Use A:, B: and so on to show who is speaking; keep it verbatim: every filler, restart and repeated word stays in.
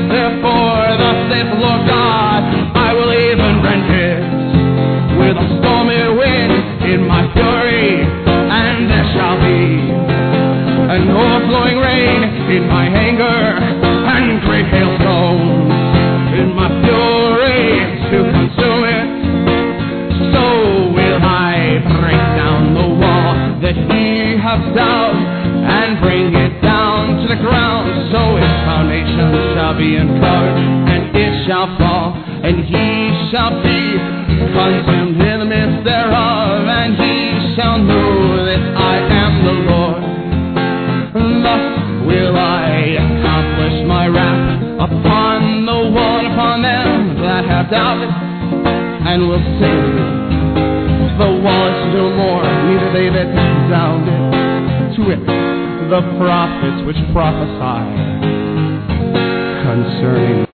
A: Therefore, thus saith the Lord God, I will even rend it with a stormy wind in my fury, and there shall be an overflowing rain in my anger, and great hailstones in my fury to consume it. So will I break down the wall that he hath down, and bring it down to the ground. So its foundation shall be uncovered, and it shall fall, and he shall be consumed in the midst thereof, and he shall know that I am the Lord. Thus will I accomplish my wrath upon the one, upon them that have doubted, and will say, the wall is no more, neither they that doubted. To it, the prophets which prophesy concerning